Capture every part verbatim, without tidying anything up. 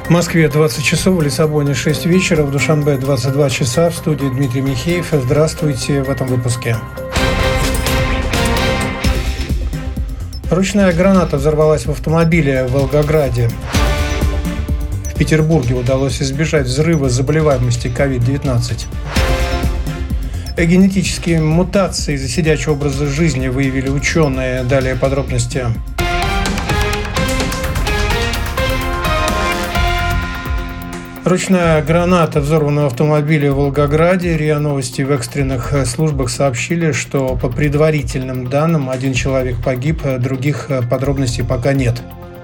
В Москве двадцать часов, в Лиссабоне шесть вечера, в Душанбе двадцать два часа. В студии Дмитрий Михеев. Здравствуйте в этом выпуске. Ручная граната взорвалась в автомобиле в Волгограде. В Петербурге удалось избежать взрыва заболеваемости ковид девятнадцать. Генетические мутации из-за сидячего образа жизни выявили ученые. Далее подробности. Ручная граната взорвана в автомобиле в Волгограде. РИА Новости в экстренных службах сообщили, что по предварительным данным один человек погиб, других подробностей пока нет.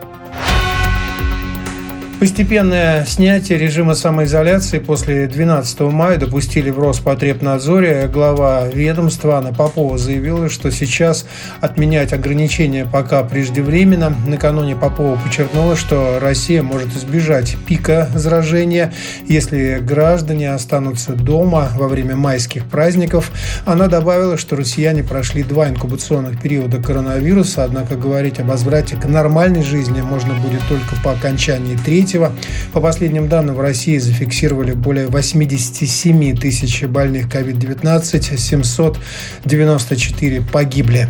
Постепенное снятие режима самоизоляции после двенадцатого мая допустили в Роспотребнадзоре. Глава ведомства Анна Попова заявила, что сейчас отменять ограничения пока преждевременно. Накануне Попова подчеркнула, что Россия может избежать пика заражения, если граждане останутся дома во время майских праздников. Она добавила, что россияне прошли два инкубационных периода коронавируса, однако говорить об возврате к нормальной жизни можно будет только по окончании третьего. По последним данным, в России зафиксировали более восемьдесят семь тысяч больных ковид девятнадцать, семьсот девяносто четыре погибли.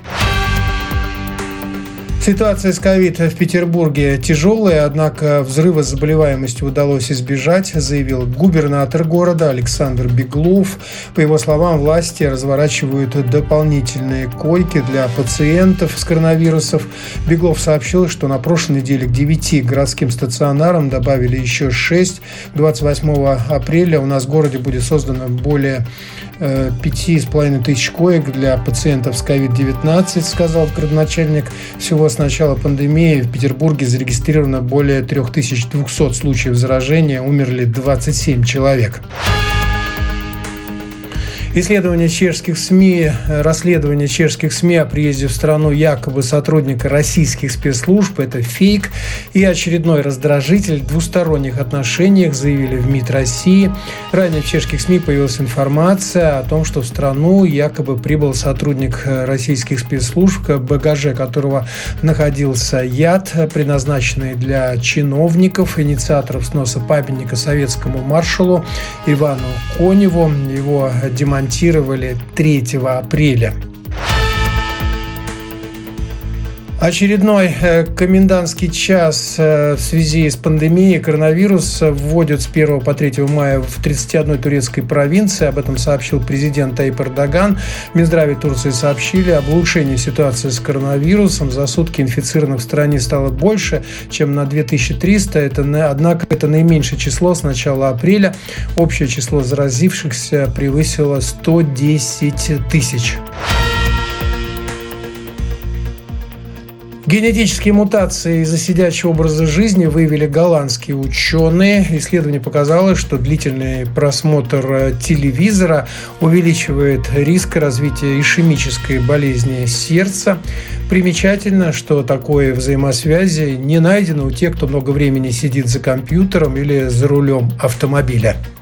Ситуация с ковид в Петербурге тяжелая, однако взрыва с заболеваемостью удалось избежать, заявил губернатор города Александр Беглов. По его словам, власти разворачивают дополнительные койки для пациентов с коронавирусом. Беглов сообщил, что на прошлой неделе к девяти городским стационарам добавили еще шесть. двадцать восьмого апреля у нас в городе будет создано более пяти с половиной тысяч коек для пациентов с ковид девятнадцать, сказал градоначальник. Всего с начала пандемии в Петербурге зарегистрировано более три тысячи двести случаев заражения, умерли двадцать семь человек. Исследование чешских СМИ, расследование чешских СМИ о приезде в страну якобы сотрудника российских спецслужб – это фейк и очередной раздражитель в двусторонних отношениях, заявили в МИД России. Ранее в чешских СМИ появилась информация о том, что в страну якобы прибыл сотрудник российских спецслужб, в багаже которого находился яд, предназначенный для чиновников, инициаторов сноса памятника советскому маршалу Ивану Коневу. Его демонтировали третьего апреля. Очередной комендантский час в связи с пандемией коронавируса вводят с первого по третье мая в тридцати одной турецкой провинции. Об этом сообщил президент Таyyip Эрдоган. В Минздраве Турции сообщили об улучшении ситуации с коронавирусом. За сутки инфицированных в стране стало больше, чем на две тысячи триста. Это, однако это наименьшее число с начала апреля. Общее число заразившихся превысило сто десять тысяч. Генетические мутации из-за сидячего образа жизни выявили голландские ученые. Исследование показало, что длительный просмотр телевизора увеличивает риск развития ишемической болезни сердца. Примечательно, что такой взаимосвязи не найдено у тех, кто много времени сидит за компьютером или за рулем автомобиля.